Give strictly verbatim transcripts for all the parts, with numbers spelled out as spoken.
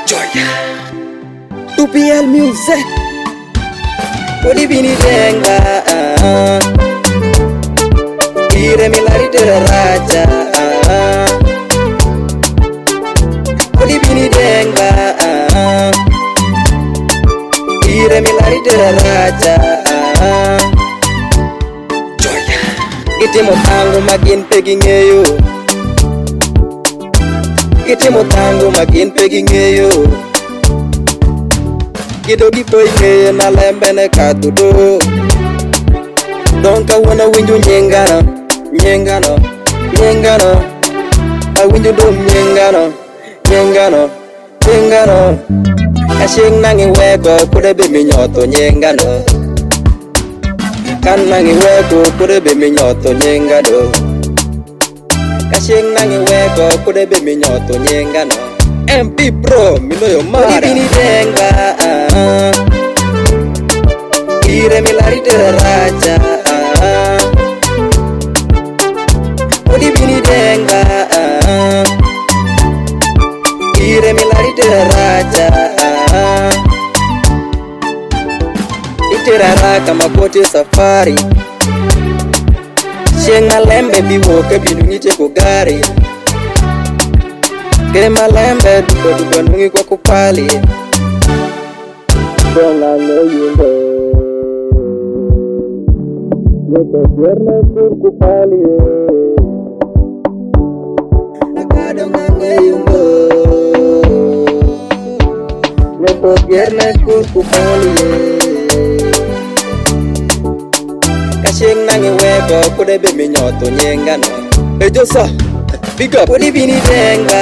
Joya two P L music Odi bini denga Ire milari tere raja Odi bini denga Ire milari tere raja Joya Itimo tango magin pegingeyo Itimo tango magin pegingeyo Kido gipo ike na lembe ne katudo Donka wana winju nyengano Nyengano Nyengano A winju dum nyengano Nyengano Nyengano Kashing nangi weko kudebe minyoto nyengano Kan nangi weko kudebe minyoto nyengano Kashing nangi weko kudebe minyoto nyengano M P Pro minoyo mara Odi bini denga Ire milari tere raja Odi bini denga Ire milari tere raja Itirara kama kote safari Shenga lembe biwoke binungite kugari Kema lembe duko duko nungi kwa kupali Donga ngeyungo Nyeto vierne sur kupali Naka donga ngeyungo Nyeto vierne sur kupali Kashing nangi weko kudebe minyoto nyengano Ejosa Big up Odi bini denga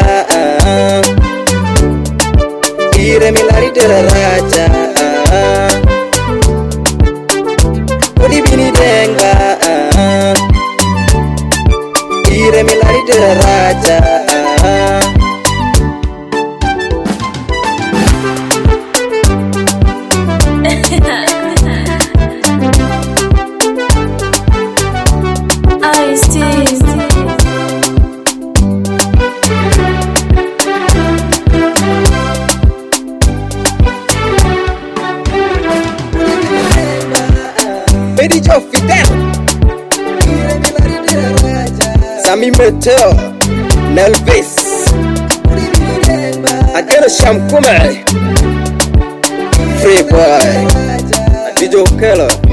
Ire milari tere raja Odi bini denga Ire milari tere raja I see Medi Joe Fidel Sami Meteor Nelvis Adelo Shamkume Free Boy Dijo Keller